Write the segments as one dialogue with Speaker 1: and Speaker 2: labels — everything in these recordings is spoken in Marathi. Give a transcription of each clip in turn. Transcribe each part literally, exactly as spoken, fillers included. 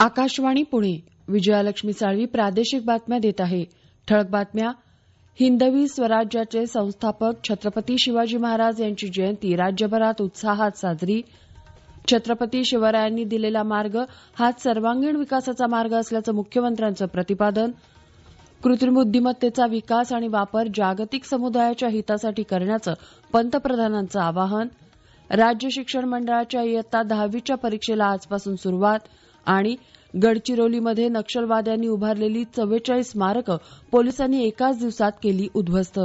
Speaker 1: आकाशवाणी पुणे. विजयालक्ष्मी साळवी प्रादेशिक बातम्या देत आहे. ठळक बातम्या. हिंदवी स्वराज्याचे संस्थापक छत्रपती शिवाजी महाराज यांची जयंती राज्यभरात उत्साहात साजरी. छत्रपती शिवरायांनी दिलेला मार्ग हाच सर्वांगीण विकासाचा मार्ग असल्याचं मुख्यमंत्र्यांचं प्रतिपादन. कृत्रिम बुद्धिमत्तेचा विकास आणि वापर जागतिक समुदायाच्या हितासाठी करण्याचं पंतप्रधानांचं आवाहन. राज्य शिक्षण मंडळाच्या इयत्ता दहावीच्या परीक्षेला आजपासून सुरुवात. आणि गडचिरोलीमध्ये नक्षलवाद्यांनी उभारलेली चव्वेचाळीस स्मारकं पोलिसांनी एकाच दिवसात केली उद्ध्वस्त.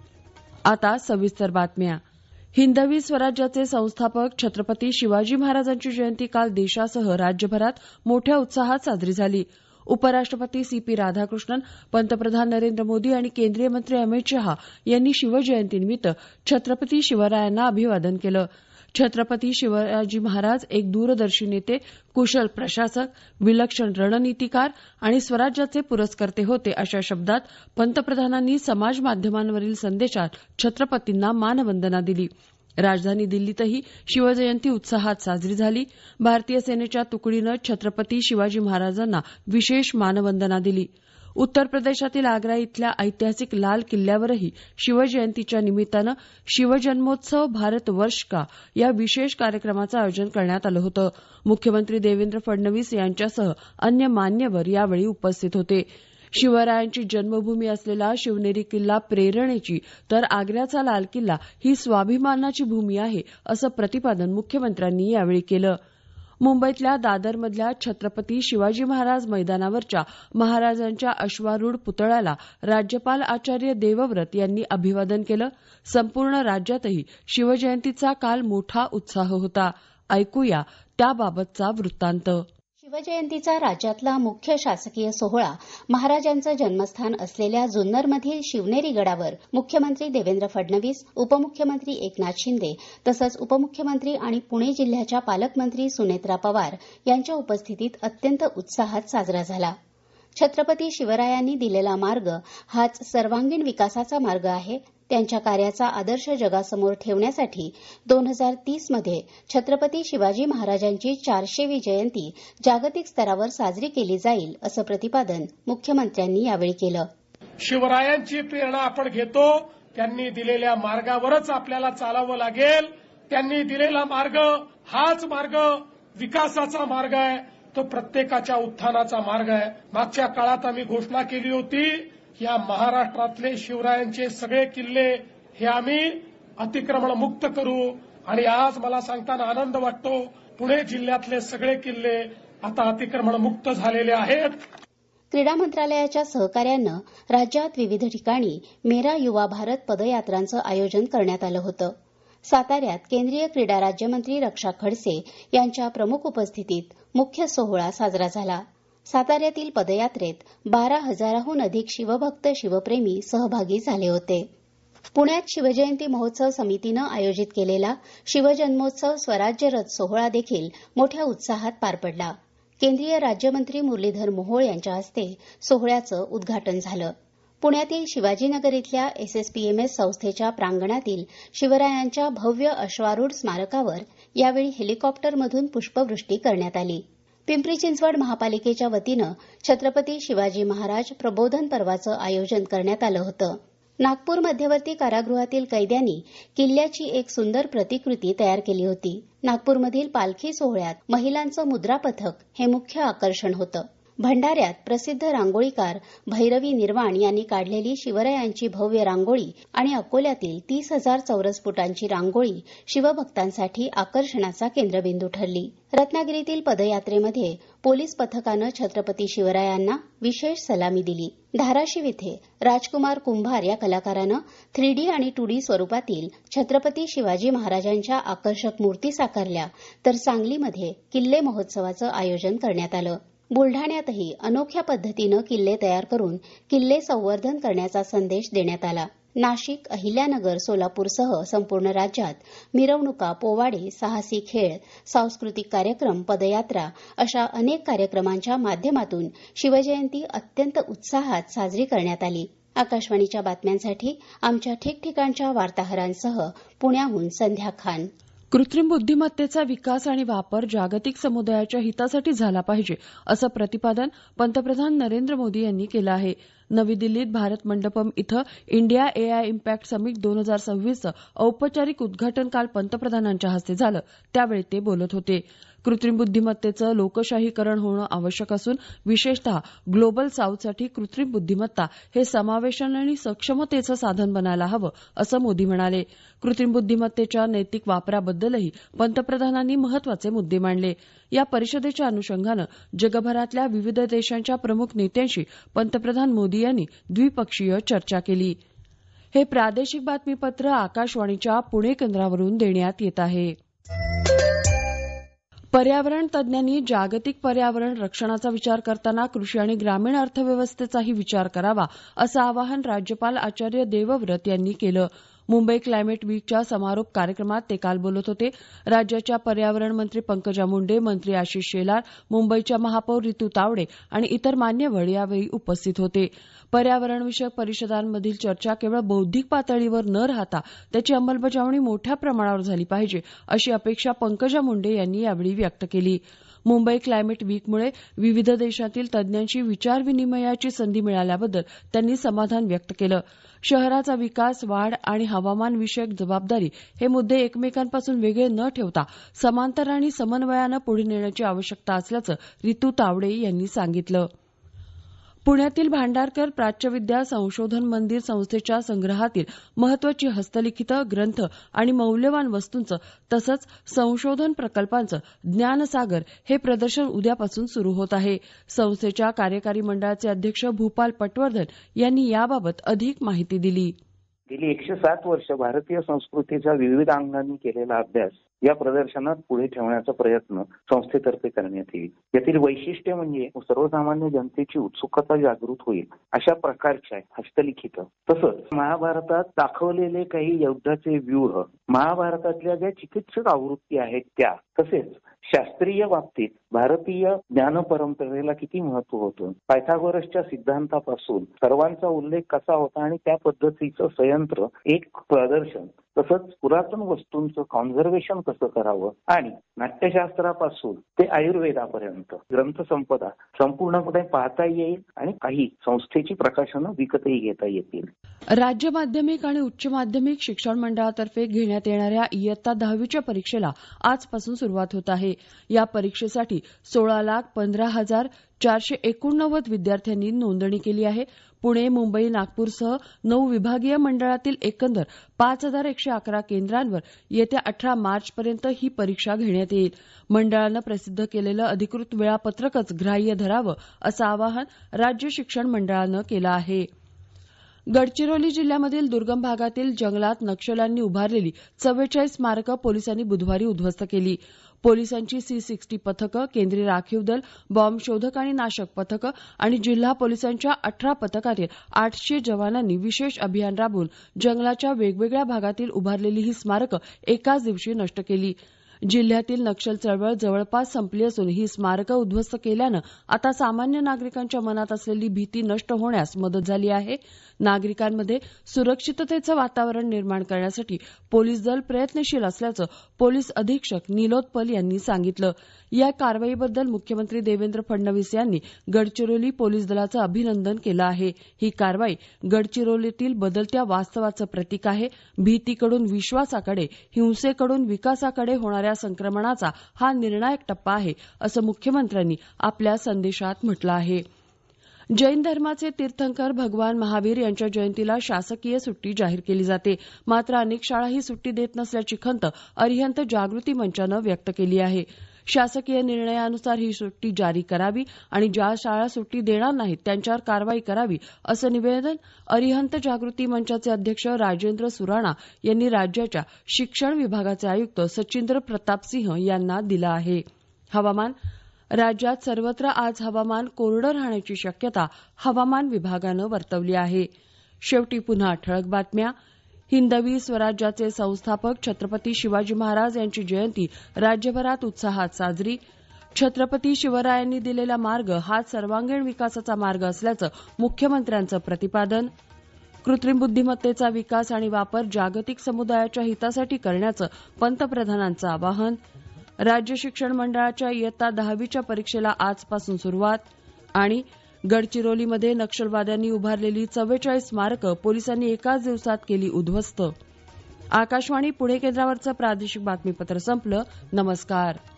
Speaker 1: आता सविस्तर बातम्या. हिंदवी स्वराज्याचे संस्थापक छत्रपती शिवाजी महाराजांची जयंती काल देशासह राज्यभरात मोठ्या उत्साहात साजरी झाली. उपराष्ट्रपती सी पी राधाकृष्णन, पंतप्रधान नरेंद्र मोदी आणि केंद्रीय मंत्री अमित शहा यांनी शिवजयंतीनिमित्त छत्रपती शिवरायांना अभिवादन केलं. छत्रपती शिवाजी महाराज एक दूरदर्शी नेते, कुशल प्रशासक, विलक्षण रणनीतिकार आणि स्वराज्याचे पुरस्कर्ते होते अशा शब्दात पंतप्रधानांनी समाज माध्यमांवरील संदेशात छत्रपतींना मानवंदना दिली. राजधानी दिल्लीतही शिवजयंती उत्साहात साजरी झाली. भारतीय सेनेच्या तुकडीनं छत्रपती शिवाजी महाराजांना विशेष मानवंदना दिली. उत्तर प्रदेशातील आग्रा इथल्या ऐतिहासिक लाल किल्ल्यावरही शिवजयंतीच्या निमित्तानं शिवजन्मोत्सव भारत वर्ष का या विशेष कार्यक्रमाचं आयोजन करण्यात आलं होतं. मुख्यमंत्री देवेंद्र फडणवीस यांच्यासह अन्य मान्यवर यावेळी उपस्थित होते. शिवरायांची जन्मभूमी असलेला शिवनेरी किल्ला प्रेरणेची तर आग्र्याचा लाल किल्ला ही स्वाभिमानाची भूमी आहे असं प्रतिपादन मुख्यमंत्र्यांनी यावेळी केलं. मुंबईतल्या दादरमधल्या छत्रपती शिवाजी महाराज मैदानावरच्या महाराजांच्या अश्वारूढ पुतळ्याला राज्यपाल आचार्य देवव्रत यांनी अभिवादन केलं. संपूर्ण राज्यातही शिवजयंतीचा काल मोठा उत्साह होता. ऐकूया त्याबाबतचा वृत्तांत.
Speaker 2: शिवजयंतीचा राज्यातला मुख्य शासकीय सोहळा महाराजांचं जन्मस्थान असलेल्या जुन्नरमधील शिवनेरी गडावर मुख्यमंत्री देवेंद्र फडणवीस, उपमुख्यमंत्री एकनाथ शिंदे तसंच उपमुख्यमंत्री आणि पुणे जिल्ह्याच्या पालकमंत्री सुनेत्रा पवार यांच्या उपस्थितीत अत्यंत उत्साहात साजरा झाला. छत्रपती शिवरायांनी दिलेला मार्ग हाच सर्वांगीण विकासाचा मार्ग आहे. त्यांच्या कार्याचा आदर्श जगासमोर ठेवण्यासाठी दोन हजार तीस मध्ये छत्रपती शिवाजी महाराजांची चारशेवी जयंती जागतिक स्तरावर साजरी केली जाईल असं प्रतिपादन मुख्यमंत्र्यांनी यावेळी केलं.
Speaker 3: शिवरायांची प्रेरणा आपण घेतो. त्यांनी दिलेल्या मार्गावरच आपल्याला चालावं लागेल. त्यांनी दिलेला मार्ग हाच मार्ग विकासाचा मार्ग आहे. तो प्रत्येकाच्या उत्थानाचा मार्ग आहे. मागच्या काळात आम्ही घोषणा केली होती या महाराष्ट्रातले शिवरायांचे सगळे किल्ले हे आम्ही अतिक्रमण मुक्त करू आणि आज मला सांगताना आनंद वाटतो पुणे जिल्ह्यातले सगळे किल्ले आता अतिक्रमण मुक्त झालेले आहेत.
Speaker 2: क्रीडा मंत्रालयाच्या सहकार्यानं राज्यात विविध ठिकाणी मेरा युवा भारत पदयात्रांचं आयोजन करण्यात आलं होतं. साताऱ्यात केंद्रीय क्रीडा राज्यमंत्री रक्षा खडसे यांच्या प्रमुख उपस्थितीत मुख्य सोहळा साजरा झाला. साताऱ्यातील पदयात्रेत बारा हजाराहून अधिक शिवभक्त शिवप्रेमी सहभागी झाले होते. पुण्यात शिवजयंती महोत्सव समितीनं आयोजित केलेला शिवजन्मोत्सव स्वराज्य रथ सोहळा देखील मोठ्या उत्साहात पार पडला. केंद्रीय राज्यमंत्री मुरलीधर मोहोळ यांच्या हस्ते सोहळ्याचं उद्घाटन झालं. पुण्यातील शिवाजीनगर इथल्या एसएसपीएमएस संस्थेच्या प्रांगणातील शिवरायांच्या भव्य अश्वारूढ स्मारकावर यावेळी हेलिकॉप्टरमधून पुष्पवृष्टी करण्यात आली. पिंपरी चिंचवड महापालिकेच्या वतीनं छत्रपती शिवाजी महाराज प्रबोधन पर्वाचं आयोजन करण्यात आलं होतं. नागपूर मध्यवर्ती कारागृहातील कैद्यांनी किल्ल्याची एक सुंदर प्रतिकृती तयार केली होती. नागपूरमधील पालखी सोहळ्यात महिलांचं मुद्रा पथक हे मुख्य आकर्षण होतं. भंडाऱ्यात प्रसिद्ध रांगोळीकार भैरवी निर्वाण यांनी काढलेली शिवरायांची भव्य रांगोळी आणि अकोल्यातील तीस हजार चौरस फुटांची रांगोळी शिवभक्तांसाठी आकर्षणाचा केंद्रबिंदू ठरली. रत्नागिरीतील पदयात्रेमध्ये पोलीस पथकानं छत्रपती शिवरायांना विशेष सलामी दिली. धाराशिव इथे राजकुमार कुंभार या कलाकारानं थ्री डी आणि टू डी स्वरूपातील छत्रपती शिवाजी महाराजांच्या आकर्षक मूर्ती साकारल्या, तर सांगलीमध्ये किल्ले महोत्सवाचं आयोजन करण्यात आलं. बुलढाण्यातही अनोख्या पद्धतीनं किल्ले तयार करून किल्ले संवर्धन करण्याचा संदेश देण्यात आला. नाशिक, अहिल्यानगर, सोलापूरसह संपूर्ण राज्यात मिरवणुका, पोवाडे, साहसी खेळ, सांस्कृतिक कार्यक्रम, पदयात्रा अशा अनेक कार्यक्रमांच्या माध्यमातून शिवजयंती अत्यंत उत्साहात साजरी करण्यात आली. आकाशवाणीच्या बातम्यांसाठी आमच्या ठिकठिकाणच्या वार्ताहरांसह पुण्याहून संध्या खान.
Speaker 1: कृत्रिम बुद्धिमत्तेचा विकास आणि वापर जागतिक समुदायाच्या हितासाठी झाला पाहिजे असं प्रतिपादन पंतप्रधान नरेंद्र मोदी यांनी केलं आहे. नवी दिल्लीत भारत मंडपम इथं इंडिया एआय इम्पॅक्ट समिट दोन हजार सव्वीसचं औपचारिक उद्घाटन काल पंतप्रधानांच्या हस्ते झालं. त्यावेळी ते बोलत होते. कृत्रिम बुद्धिमत्तेचं लोकशाहीकरण होणं आवश्यक असून विशेषतः ग्लोबल साऊथसाठी कृत्रिम बुद्धिमत्ता हे समावेशन आणि सक्षमतेचं साधन बनायला हवं असं मोदी म्हणाले. कृत्रिम बुद्धिमत्तेच्या नैतिक वापराबद्दलही पंतप्रधानांनी महत्वाचे मुद्दे मांडले. या परिषदेच्या अनुषंगानं जगभरातल्या विविध देशांच्या प्रमुख नेत्यांशी पंतप्रधान मोदी यांनी द्विपक्षीय चर्चा केली. हे प्रादेशिक बातमीपत्र आकाशवाणीच्या पुणे केंद्रावरून देण्यात येत आहे. पर्यावरण तज्ज्ञांनी जागतिक पर्यावरण रक्षणाचा विचार करताना कृषी आणि ग्रामीण अर्थव्यवस्थेचाही विचार करावा असं आवाहन राज्यपाल आचार्य देवव्रत यांनी केलं. मुंबई क्लायमेट वीकच्या समारोप कार्यक्रमात ते काल बोलत होते. राज्याच्या पर्यावरण मंत्री पंकजा मुंडे, मंत्री आशिष शेलार, मुंबईच्या महापौर रितू तावडे आणि इतर मान्यवर यावेळी उपस्थित होते. पर्यावरणविषयक परिषदांमधील चर्चा केवळ बौद्धिक पातळीवर न राहता त्याची अंमलबजावणी मोठ्या प्रमाणावर झाली पाहिजे अशी अपेक्षा पंकजा मुंडे यांनी यावेळी व्यक्त केली. मुंबई क्लायमेट वीकमुळे विविध देशातील तज्ज्ञांशी विचारविनिमयाची संधी मिळाल्याबद्दल त्यांनी समाधान व्यक्त केलं. शहराचा विकास, वाढ आणि हवामानविषयक जबाबदारी हे मुद्दे एकमेकांपासून वेगळे न ठेवता समांतर आणि समन्वयानं पुढे नेण्याची आवश्यकता असल्याचं रितू तावडे यांनी सांगितलं. पुण्यातील भांडारकर प्राच्यविद्या संशोधन मंदिर संस्थेच्या संग्रहातील महत्वाची हस्तलिखितं, ग्रंथ आणि मौल्यवान वस्तूंचं तसंच संशोधन प्रकल्पांचं ज्ञानसागर हे प्रदर्शन उद्यापासून सुरू होत आहे. संस्थेच्या कार्यकारी मंडळाचे अध्यक्ष भूपाल पटवर्धन यांनी याबाबत अधिक माहिती दिली.
Speaker 4: गेली एकशे सात वर्ष भारतीय संस्कृतीच्या विविध अंगांनी केलेला अभ्यास या प्रदर्शनात पुढे ठेवण्याचा प्रयत्न संस्थेतर्फे करण्यात येईल. यातील वैशिष्ट्य म्हणजे सर्वसामान्य जनतेची उत्सुकता जागृत होईल अशा प्रकारच्या हस्तलिखित, तसंच महाभारतात दाखवलेले काही युद्धाचे व्यूह, महाभारतातल्या ज्या चिकित्सक आवृत्ती आहेत त्या, तसेच शास्त्रीय बाबतीत भारतीय ज्ञान परंपरेला किती महत्व होतं, पायथागोरसच्या सिद्धांतापासून सर्वांचा उल्लेख कसा होता आणि त्या पद्धतीचं संयंत्र एक प्रदर्शन, तसंच पुरातन वस्तूंचं कॉन्झर्वेशन कसं करावं आणि नाट्यशास्त्रापासून ते आयुर्वेदापर्यंत ग्रंथसंपदा संपूर्णपणे पाहता येईल आणि काही संस्थेची प्रकाशनं विकतही घेता येतील.
Speaker 1: राज्य माध्यमिक आणि उच्च माध्यमिक शिक्षण मंडळातर्फे घेण्यात येणाऱ्या इयत्ता दहावीच्या परीक्षेला आजपासून सुरुवात होत आहे. या परीक्षेसाठी सोळा लाख पंधरा हजार चारशे एकोणनव्वद विद्यार्थ्यांनी नोंदणी केली आहे. पुणे, मुंबई, नागपूरसह नऊ विभागीय मंडळातील एकंदर पाच हजार एकशे अकरा केंद्रांवर येत्या अठरा मार्चपर्यंत ही परीक्षा घेण्यात येईल. मंडळानं प्रसिद्ध केलेलं अधिकृत वेळापत्रकच ग्राह्य धरावं असं आवाहन राज्य शिक्षण मंडळानं केलं आहे. गडचिरोली जिल्ह्यामधील दुर्गम भागातील जंगलात नक्षल्यांनी उभारलेली चव्वेचाळीस स्मारकं पोलिसांनी बुधवारी उद्ध्वस्त केली. पोलिसांची सी सिक्स्टी पथकं, केंद्रीय राखीव दल, बॉम्ब शोधक आणि नाशक पथकं आणि जिल्हा पोलिसांच्या अठरा पथकातील आठशे जवानांनी विशेष अभियान राबवून जंगलाच्या वेगवेगळ्या भागातील उभारलेली ही स्मारकं एकाच दिवशी नष्ट केली. जिल्ह्यातील नक्षल चळवळ जवळपास संपली असून ही स्मारकं उद्ध्वस्त केल्यानं आता सामान्य नागरिकांच्या मनात असलेली भीती नष्ट होण्यास मदत झाली आहे. नागरिकांमध्ये सुरक्षिततेचं वातावरण निर्माण करण्यासाठी पोलीस दल प्रयत्नशील असल्याचं पोलीस अधीक्षक निलोत्पल यांनी सांगितलं. या कारवाईबद्दल मुख्यमंत्री देवेंद्र फडणवीस यांनी गडचिरोली पोलीस दलाचं अभिनंदन केलं आहे. ही कारवाई गडचिरोलीतील बदलत्या वास्तवाचं प्रतीक आहे. भीतीकडून विश्वासाकडे, हिंसेकडून विकासाकडे होणाऱ्या संक्रमणाचा हा निर्णायक टप्पा आहे असं मुख्यमंत्र्यांनी आपल्या संदेशात म्हटलं आहे. जैन धर्माचे तीर्थंकर भगवान महावीर यांच्या जयंतीला शासकीय सुट्टी जाहीर केली जाते. मात्र अनेक शाळा ही सुट्टी देत नसल्याची खंत अरिहंत जागृती मंचानं व्यक्त केली आहे. शासकीय निर्णयानुसार ही सुट्टी जारी करावी आणि ज्या शाळा सुट्टी देणार नाहीत त्यांच्यावर कारवाई करावी असं निवेदन अरिहंत जागृती मंचाचे अध्यक्ष राजेंद्र सुराणा यांनी राज्याच्या शिक्षण विभागाचे आयुक्त सचिंद्र प्रतापसिंह यांना दिलं आहे. हवामान. राज्यात सर्वत्र आज हवामान कोरडं राहण्याची शक्यता हवामान विभागानं वर्तवली आहे. शेवटी पुन्हा ठळक बातम्या. हिंदवी स्वराज्याचे संस्थापक छत्रपती शिवाजी महाराज यांची जयंती राज्यभरात उत्साहात साजरी. छत्रपती शिवरायांनी दिलेला मार्ग हाच सर्वांगीण विकासाचा मार्ग असल्याचं मुख्यमंत्र्यांचं प्रतिपादन. कृत्रिम बुद्धिमत्तेचा विकास आणि वापर जागतिक समुदायाच्या हितासाठी करण्याचं पंतप्रधानांचं आवाहन. राज्य शिक्षण मंडळाच्या इयत्ता दहावीच्या परीक्षेला आजपासून सुरुवात. आणि गडचिरोलीमध्ये नक्षलवाद्यांनी उभारलेली चव्वेचाळीस स्मारकं पोलिसांनी एकाच दिवसात केली उद्ध्वस्त. आकाशवाणी पुणे केंद्रावरचं प्रादेशिक बातमीपत्र संपलं. नमस्कार.